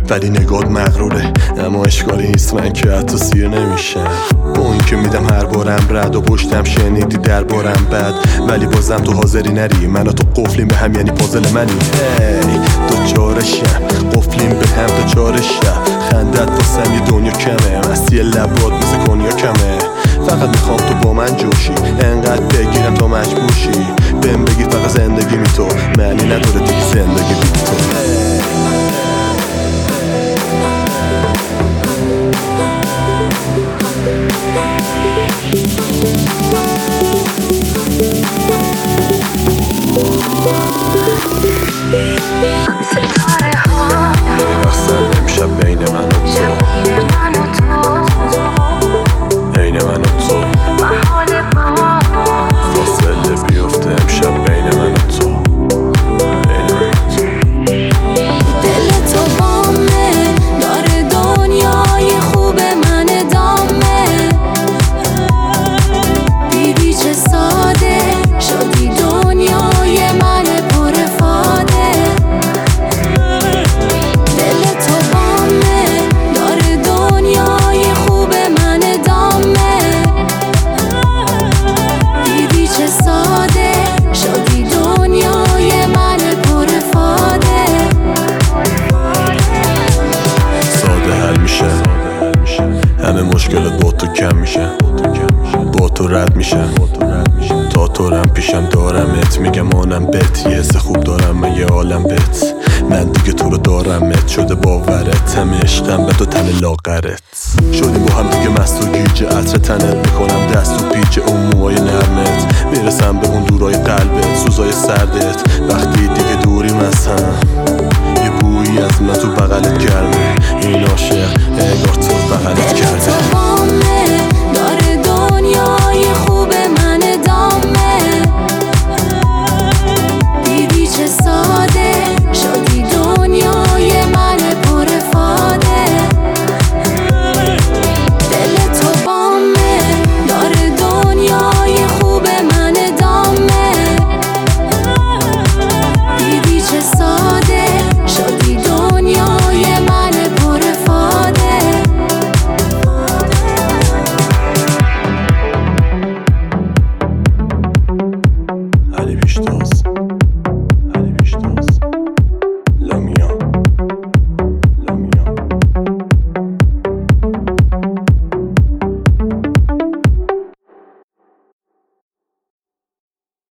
ولی نگات مغروره، اما اشکالی نیست من که حتی سیر نمیشم. با این که میدم هر بارم رد و پشتم شنیدی دربارم بد، ولی بازم تو حاضری نری منو تو قفلیم به هم، یعنی پازل منی. هی دو چارشم قفلیم به هم دو چارشم، خندت واسم یه دنیا کمه، مستی لبات مثل کنیا کمه. فقط میخوام تو با من جوشی، انقدر بگیرم تا مجبور شی بهم بگی فقط زندگی بی تو معنی نداره دیگه، زندگی بی تو. رقصن امشب بین من و تو، بین من و تو فاصله بیفته امشب بین من و تو، بین من و تو. دل تو بامه داره دنیای خوب من دامه، دیدی چه ساده شدی دنیای من پر فاده. دل تو بامه داره دنیای خوب من دامه، دیدی چه ساده شدی دنیای من پر فاده. ساده حل میشه همه مشکلات، با تو کم میشه، با تو رد میشه، تا تو رم پیشم دارمت، میگم آنم بهت، یه حس خوب دارم من یه عالم بهت، من دیگه تو رو دارمت، شده باورت همه عشقم به تو تن لاغرت. شدیم با هم دیگه مست و گیج، عطر تنت میکنم دست و پیچ اون موهای نرمت، میرسم به اون دورای قلبت، سوزای سردت،